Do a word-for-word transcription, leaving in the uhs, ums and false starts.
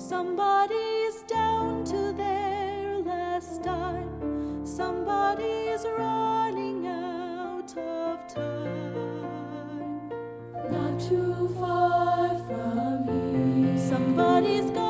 Somebody's down to their last dime. Somebody's running out of time. Not too far from here, somebody's gone.